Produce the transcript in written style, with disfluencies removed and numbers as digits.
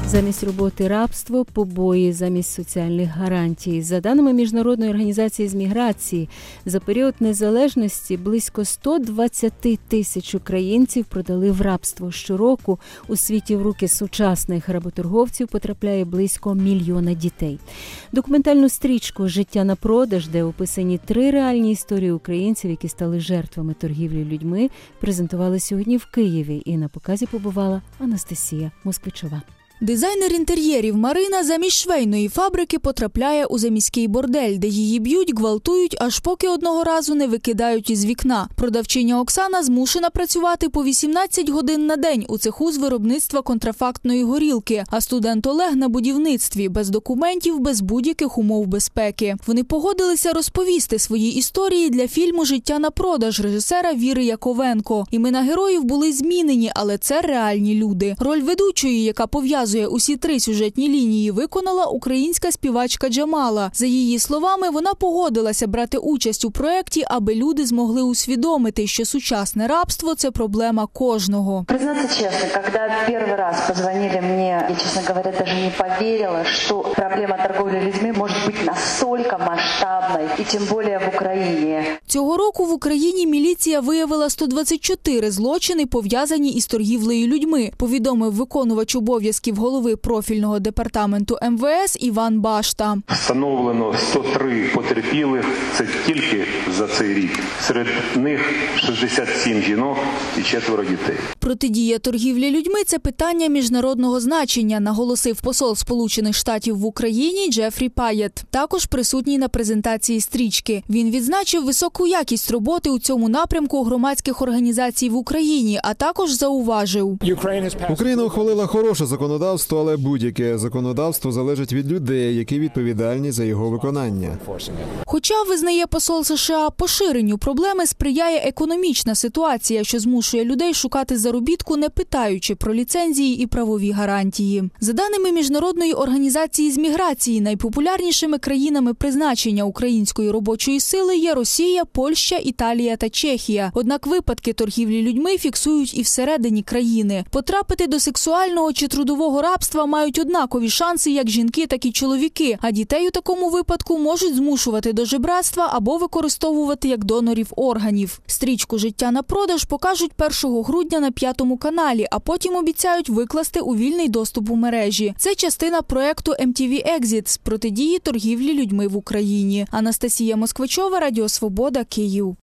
Замість роботи – рабство, побої замість соціальних гарантій. За даними Міжнародної організації з міграції, за період незалежності близько 120 тисяч українців продали в рабство. Щороку у світі в руки сучасних работорговців потрапляє близько 1 мільйона дітей. Документальну стрічку «Життя на продаж», де описані 3 реальні історії українців, які стали жертвами торгівлі людьми, презентували сьогодні в Києві. І на показі побувала Анастасія Москвичова. Дизайнер інтер'єрів Марина замість швейної фабрики потрапляє у заміський бордель, де її б'ють, гвалтують, аж поки одного разу не викидають із вікна. Продавчиня Оксана змушена працювати по 18 годин на день у цеху з виробництва контрафактної горілки, а студент Олег на будівництві, без документів, без будь-яких умов безпеки. Вони погодилися розповісти свої історії для фільму «Життя на продаж» режисера Віри Яковенко. Імена героїв були змінені, але це реальні люди. Роль ведучої, яка пов'язує усі 3 сюжетні лінії, виконала українська співачка Джамала. За її словами, вона погодилася брати участь у проєкті, аби люди змогли усвідомити, що сучасне рабство – це проблема кожного. Признаться честно, когда первый раз позвонили мне, я, честно говоря, даже не поверила, что проблема торговли людьми может быть настолько масштабной, и тем более в Україні. Цього року в Україні міліція виявила 124 злочини, пов'язані із торгівлею людьми, повідомив виконувач обов'язків голови профільного департаменту МВС Іван Башта. Встановлено 103 потерпілих, це тільки за цей рік. Серед них 67 жінок і 4 дітей. Протидія торгівлі людьми – це питання міжнародного значення, наголосив посол Сполучених Штатів в Україні Джефрі Паєт. Також присутній на презентації стрічки. Він відзначив високу якість роботи у цьому напрямку громадських організацій в Україні, а також зауважив. Україна ухвалила хороше законодавство, але будь-яке законодавство залежить від людей, які відповідальні за його виконання. Хоча, визнає посол США, поширенню проблеми сприяє економічна ситуація, що змушує людей шукати заробітку, не питаючи про ліцензії і правові гарантії. За даними Міжнародної організації з міграції, найпопулярнішими країнами призначення української робочої сили є Росія, Польща, Італія та Чехія. Однак випадки торгівлі людьми фіксують і всередині країни. Потрапити до сексуального чи трудового рабства мають однакові шанси як жінки, так і чоловіки, а дітей у такому випадку можуть змушувати до жебратства або використовувати як донорів органів. Стрічку «Життя на продаж» покажуть 1 грудня на 5-му каналі, а потім обіцяють викласти у вільний доступ у мережі. Це частина проєкту MTV Exit з протидії торгівлі людьми в Україні. Анастасія Москвичова, Радіо Свобода, Київ.